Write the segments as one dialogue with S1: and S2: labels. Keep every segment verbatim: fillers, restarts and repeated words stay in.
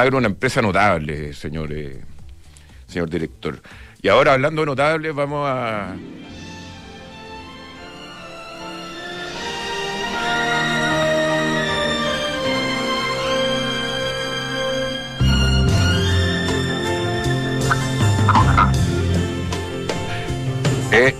S1: Almagro una empresa notable, señor, eh, señor director. Y ahora, hablando de notables, vamos a... Eh,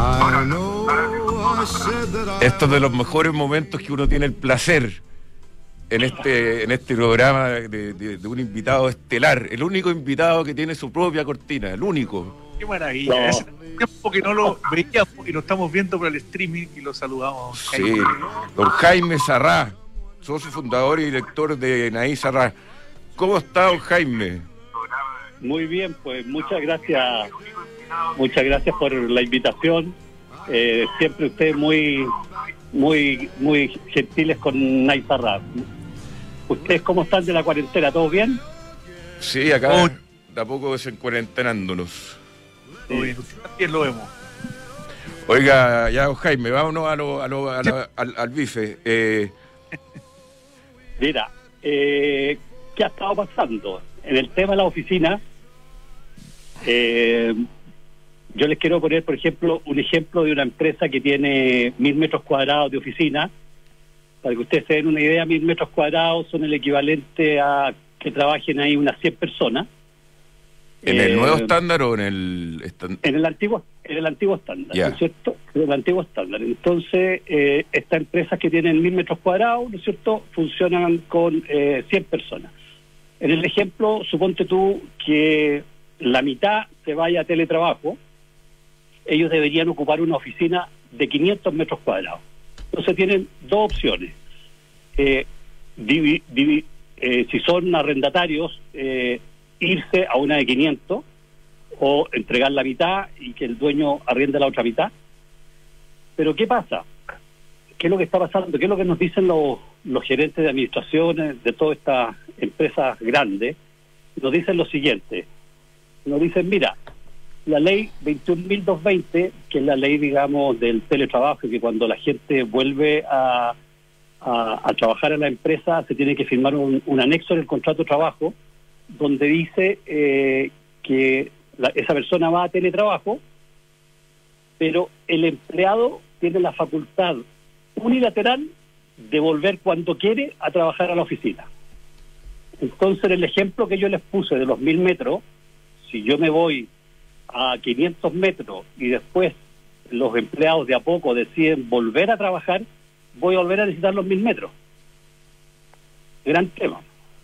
S1: Esto es de los mejores momentos que uno tiene el placer en este en este programa de, de, de un invitado estelar, el único invitado que tiene su propia cortina, el único.
S2: Qué maravilla, no. Hace tiempo que no lo veíamos y lo estamos viendo por el streaming y lo saludamos.
S1: Sí, don Jaime Sarrá, socio fundador y director de Naí Sarrá. ¿Cómo está, don Jaime?
S3: Muy bien, pues muchas gracias, muchas gracias por la invitación. Eh, siempre ustedes muy, muy, muy gentiles con Naí Sarrá. ¿Ustedes cómo están de la cuarentena? ¿Todo bien?
S1: Sí, acá oh. de a poco desencuarentenándonos.
S2: Todo bien, también lo vemos.
S1: Oiga, ya, Jaime, vámonos a lo, a lo, a lo, al, al bife. Eh...
S3: Mira, eh, ¿qué ha estado pasando? En el tema de la oficina, eh, yo les quiero poner, por ejemplo, un ejemplo de una empresa que tiene mil metros cuadrados de oficina. Para que ustedes se den una idea, mil metros cuadrados son el equivalente a que trabajen ahí unas cien personas.
S1: ¿En eh, el nuevo estándar o en el estándar?
S3: En el antiguo, en el antiguo estándar,
S1: yeah.
S3: ¿no es cierto? En el antiguo estándar. Entonces, eh, estas empresas que tienen mil metros cuadrados, ¿no es cierto?, funcionan con eh, cien personas. En el ejemplo, suponte tú que la mitad se vaya a teletrabajo, ellos deberían ocupar una oficina de quinientos metros cuadrados. Entonces tienen dos opciones. Eh, divi, divi, eh, si son arrendatarios, eh, irse a una de quinientos o entregar la mitad y que el dueño arriende la otra mitad. Pero ¿qué pasa? ¿Qué es lo que está pasando? ¿Qué es lo que nos dicen los, los gerentes de administraciones de todas estas empresas grandes? Nos dicen lo siguiente. Nos dicen, mira, la ley veintiún mil doscientos veinte, que es la ley, digamos, del teletrabajo, que cuando la gente vuelve a, a, a trabajar en la empresa se tiene que firmar un, un anexo en el contrato de trabajo donde dice eh, que la, esa persona va a teletrabajo, pero el empleado tiene la facultad unilateral de volver cuando quiere a trabajar a la oficina. Entonces, en el ejemplo que yo les puse de los mil metros, si yo me voy a quinientos metros y después los empleados de a poco deciden volver a trabajar, voy a volver a necesitar los mil metros. Gran tema.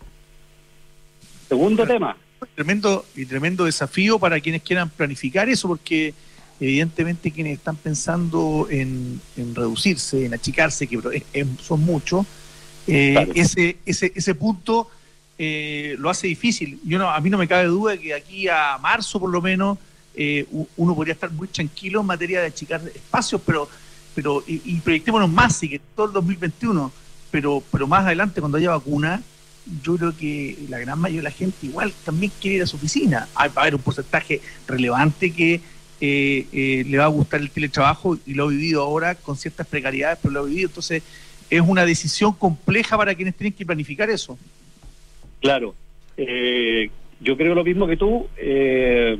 S3: Segundo tema.
S2: Tremendo y tremendo desafío para quienes quieran planificar eso, porque evidentemente quienes están pensando en, en reducirse, en achicarse, que son muchos, eh, claro. ese, ese, ese punto eh, lo hace difícil. Yo no, a mí no me cabe duda de que aquí a marzo por lo menos eh, uno podría estar muy tranquilo en materia de achicar espacios, pero pero y, y proyectémonos más, y que todo el dos mil veintiuno, pero pero más adelante cuando haya vacuna, yo creo que la gran mayoría de la gente igual también quiere ir a su oficina. Va a haber un porcentaje relevante que eh, eh, le va a gustar el teletrabajo y lo ha vivido ahora con ciertas precariedades, pero lo ha vivido. Entonces es una decisión compleja para quienes tienen que planificar eso.
S3: Claro. Eh, yo creo lo mismo que tú. Eh,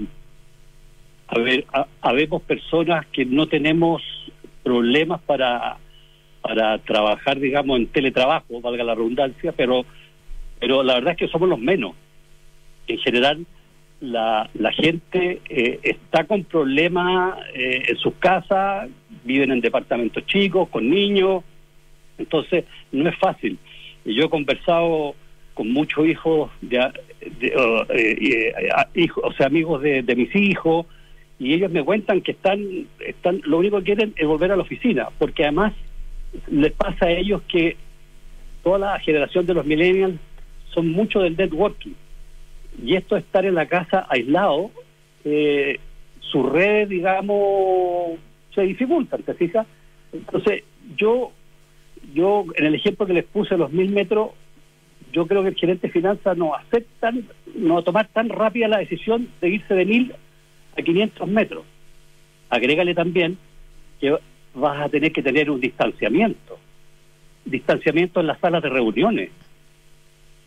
S3: a ver, ha, habemos personas que no tenemos problemas para, para trabajar, digamos, en teletrabajo, valga la redundancia, pero pero la verdad es que somos los menos. En general, la, la gente eh, está con problemas eh, en sus casas, viven en departamentos chicos, con niños, entonces no es fácil. Y yo he conversado con muchos hijos, de, de, uh, eh, eh, hijos, o sea, amigos de, de mis hijos, y ellos me cuentan que están, están, lo único que quieren es volver a la oficina, porque además les pasa a ellos que toda la generación de los millennials son mucho del networking, y esto de estar en la casa aislado, eh, sus redes, digamos, se dificultan, ¿te fijas? Entonces, yo, yo en el ejemplo que les puse, los mil metros, yo creo que el gerente de finanzas no aceptan, no va a tomar tan rápida la decisión de irse de mil a quinientos metros. Agrégale también que vas a tener que tener un distanciamiento, distanciamiento en las salas de reuniones.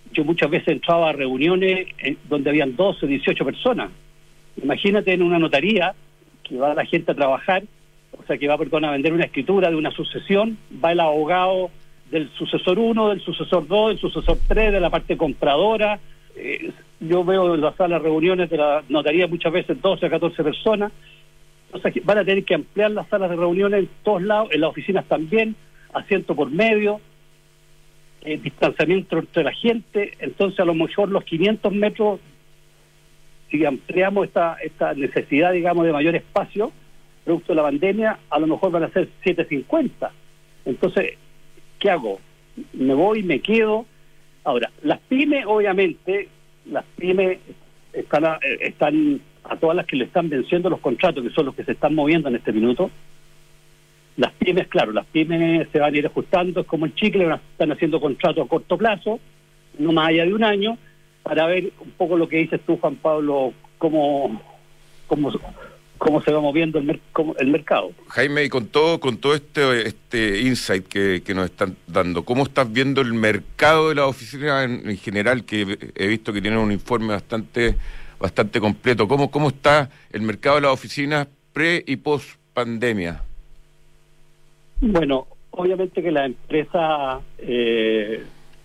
S3: yo muchas veces entraba a reuniones eh, donde habían doce, dieciocho personas. Imagínate en una notaría que va la gente a trabajar, o sea, que va, perdón, a vender una escritura de una sucesión, va el abogado del sucesor uno, del sucesor dos, del sucesor tres, de la parte compradora. Eh, yo veo en las salas de reuniones de la notaría muchas veces doce a catorce personas. O sea, que van a tener que ampliar las salas de reuniones en todos lados, en las oficinas también, asiento por medio, eh, distanciamiento entre la gente. Entonces, a lo mejor los quinientos metros, si ampliamos esta, esta necesidad, digamos, de mayor espacio, producto de la pandemia, a lo mejor van a ser setecientos cincuenta. Entonces, ¿qué hago? Me voy, me quedo. Ahora, las pymes, obviamente, las pymes están a, están a todas las que le están venciendo los contratos, que son los que se están moviendo en este minuto. Las pymes, claro, las pymes se van a ir ajustando, es como el chicle, están haciendo contratos a corto plazo, no más allá de un año, para ver un poco lo que dices tú, Juan Pablo, cómo, cómo, cómo se va moviendo el, mer cómo, el mercado.
S1: Jaime, y con todo, con todo este, este insight que, que nos están dando, ¿cómo estás viendo el mercado de la oficina en, en general? Que he visto que tienen un informe bastante, bastante completo. ¿Cómo, cómo está el mercado de las oficinas pre y post pandemia?
S3: Bueno, obviamente que la empresa eh,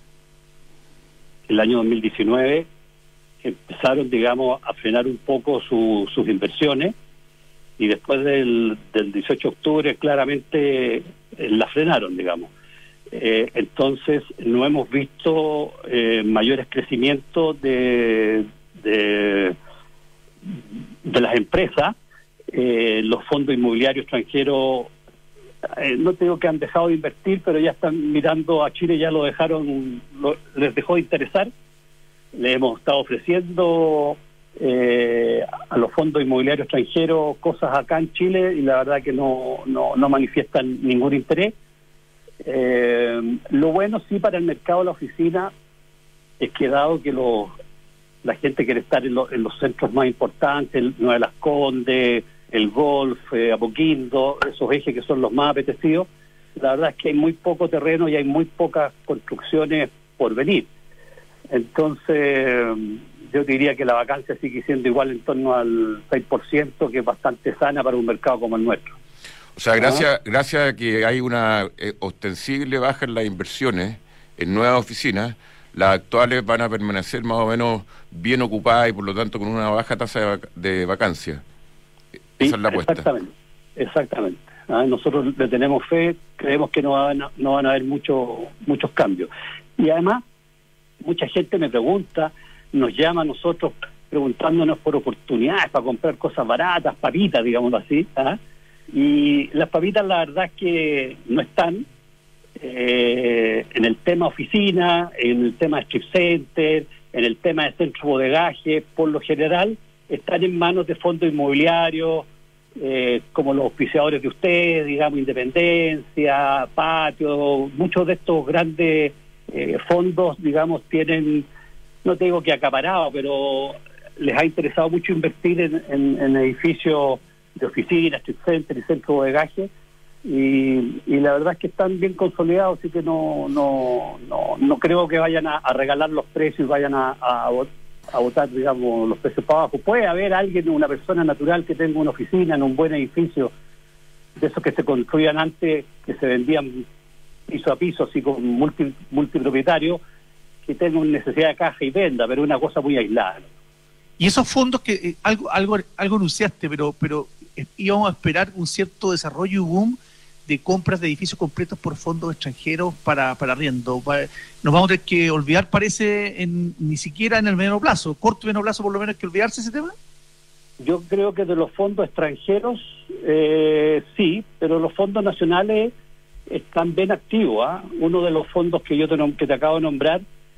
S3: el año dos mil diecinueve empezaron, digamos, a frenar un poco su, sus inversiones, y después del, del dieciocho de octubre claramente eh, la frenaron, digamos. Eh, entonces no hemos visto eh, mayores crecimientos de, de, de las empresas. Eh, los fondos inmobiliarios extranjeros, eh, no te digo que han dejado de invertir, pero ya están mirando a Chile, ya lo dejaron, lo, les dejó de interesar. Le hemos estado ofreciendo eh, a los fondos inmobiliarios extranjeros cosas acá en Chile, y la verdad que no, no, no manifiestan ningún interés. Eh, lo bueno sí para el mercado de la oficina es que, dado que los, la gente quiere estar en, lo, en los centros más importantes, el Nueva Las Condes, el Golf, eh, Apoquindo, esos ejes que son los más apetecidos, la verdad es que hay muy poco terreno y hay muy pocas construcciones por venir. Entonces, yo diría que la vacancia sigue siendo igual, en torno al seis por ciento, que es bastante sana para un mercado como el nuestro.
S1: O sea, gracias, gracias a que hay una eh, ostensible baja en las inversiones en nuevas oficinas, las actuales van a permanecer más o menos bien ocupadas y por lo tanto con una baja tasa de, vac de vacancia.
S3: Sí,
S1: esa es la apuesta.
S3: Exactamente, exactamente. ¿Ah? Nosotros le tenemos fe, creemos que no van a, no van a haber mucho, muchos cambios. Y además, mucha gente me pregunta, nos llama a nosotros preguntándonos por oportunidades para comprar cosas baratas, papitas, digámoslo así. ¿Ah? Y las papitas, la verdad es que no están eh, en el tema oficina, en el tema strip center, en el tema de centro bodegaje. Por lo general están en manos de fondos inmobiliarios, eh, como los auspiciadores de ustedes, digamos, Independencia, Patio. Muchos de estos grandes eh, fondos, digamos, tienen, no te digo que acaparado, pero les ha interesado mucho invertir en, en, en edificios de oficinas, strip center y centro bodegaje, y, y la verdad es que están bien consolidados, así que no no no, no creo que vayan a, a regalar los precios y vayan a, a, a botar, digamos, los precios para abajo. Puede haber alguien, una persona natural que tenga una oficina en un buen edificio, de esos que se construían antes, que se vendían piso a piso, así con multi, multipropietarios, que tenga una necesidad de caja y venda, pero una cosa muy aislada.
S2: Y esos fondos que eh, algo algo algo anunciaste, pero pero eh, íbamos a esperar un cierto desarrollo y boom de compras de edificios completos por fondos extranjeros para para arriendo. Nos vamos a tener que olvidar, parece, en ni siquiera en el mediano plazo, corto y mediano plazo por lo menos, hay que olvidarse ese tema.
S3: Yo creo que de los fondos extranjeros eh, sí, pero los fondos nacionales están bien activos. ¿eh? Uno de los fondos que yo te, que te acabo de nombrar,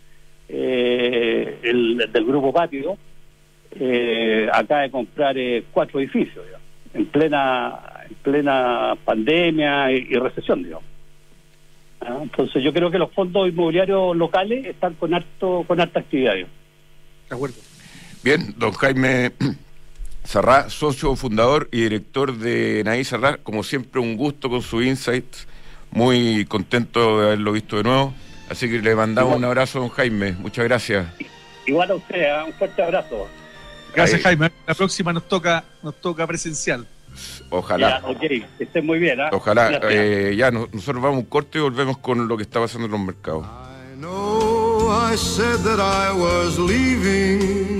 S3: eh, el, el del Grupo Patio, Eh, acaba de comprar eh, cuatro edificios, digamos, en plena en plena pandemia y, y recesión, digamos. ¿Ah? Entonces yo creo que los fondos inmobiliarios locales están con harto con harta actividad, digamos.
S2: De acuerdo.
S1: Bien, don Jaime Sarrá, socio fundador y director de Naí Sarrá, como siempre un gusto con su insight, muy contento de haberlo visto de nuevo. Así que le mandamos
S3: Igual.
S1: un abrazo a don Jaime. Muchas gracias.
S3: Igual a usted, ¿eh? Un fuerte abrazo.
S2: Gracias,
S1: Ahí.
S2: Jaime. La próxima nos toca, nos toca presencial.
S1: Ojalá.
S3: Ya, ok, que estén muy bien. ¿eh?
S1: Ojalá.
S3: Gracias.
S1: Eh, ya, no- nosotros vamos a un corte y volvemos con lo que está pasando en los mercados.
S4: I know I said that I was leaving,